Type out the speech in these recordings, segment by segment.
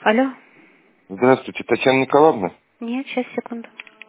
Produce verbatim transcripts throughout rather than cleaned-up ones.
Алло. Здравствуйте, Татьяна Николаевна? Нет, сейчас, секунду.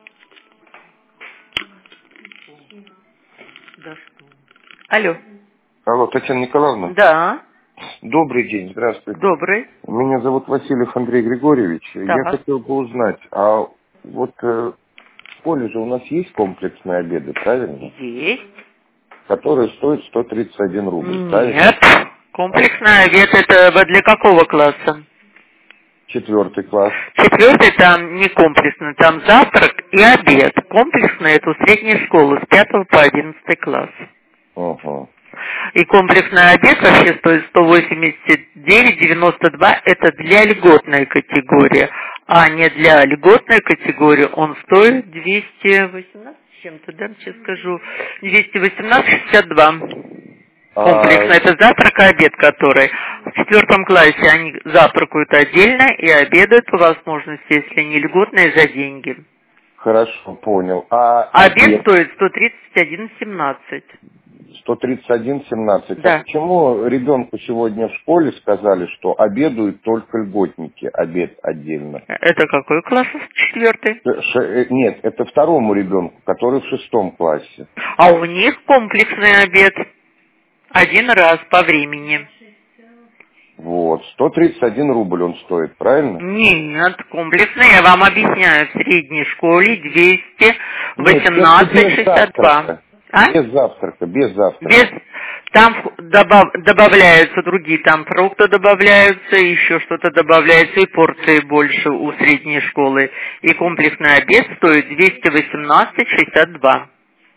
Алло. Алло, Татьяна Николаевна? Да. Добрый день, здравствуйте. Добрый. Меня зовут Васильев Андрей Григорьевич. Я Так. хотел бы узнать, а вот э, в школе же у нас есть комплексные обеды, правильно? Есть. Которые стоят сто тридцать один рубль, правильно? Нет. Комплексный обед это для какого класса? Четвертый класс. Четвертый там не комплексный, там завтрак и обед. Комплексный это у средней школы с пятого по одиннадцатый класс. Ага. И комплексный обед вообще стоит сто восемьдесят девять девяносто два, это для льготной категории, а не для льготной категории он стоит двести восемнадцать с чем-то, да, сейчас скажу, двести восемнадцать шестьдесят два. Комплексно, А, это завтрак и обед, который в четвертом классе они завтракают отдельно и обедают по возможности, если не льготные, за деньги. хорошо, понял. А Обед обед стоит сто тридцать один семнадцать. сто тридцать один семнадцать. А Да. почему ребенку сегодня в школе сказали, что обедают только льготники, обед отдельно? Это какой класс? Четвертый. Ш- э, Нет, это второму ребенку, который в шестом классе. А у них комплексный обед. Один раз по времени. Вот, сто тридцать один рубль он стоит, правильно? Нет, комплексный, я вам объясняю, в средней школе двести Нет, восемнадцать без шестьдесят два. завтрака. А? Без завтрака, без завтрака. Без, там в- добав- добавляются другие, там фрукты добавляются, еще что-то добавляется, и порции больше у средней школы. И комплексный обед стоит двести восемнадцать шестьдесят два.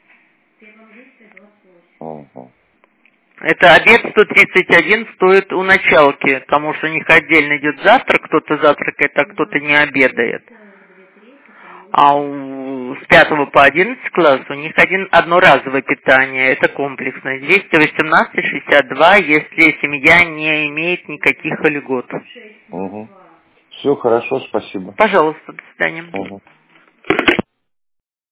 Ага. Это обед сто тридцать один стоит у началки, потому что у них отдельно идет завтрак, кто-то завтракает, а кто-то не обедает. А у, с пятого по одиннадцатый класс у них один, одно разовое питание, это комплексное. двести восемнадцать шестьдесят два, если семья не имеет никаких льгот. Угу. Все хорошо, спасибо. Пожалуйста, до свидания. Угу.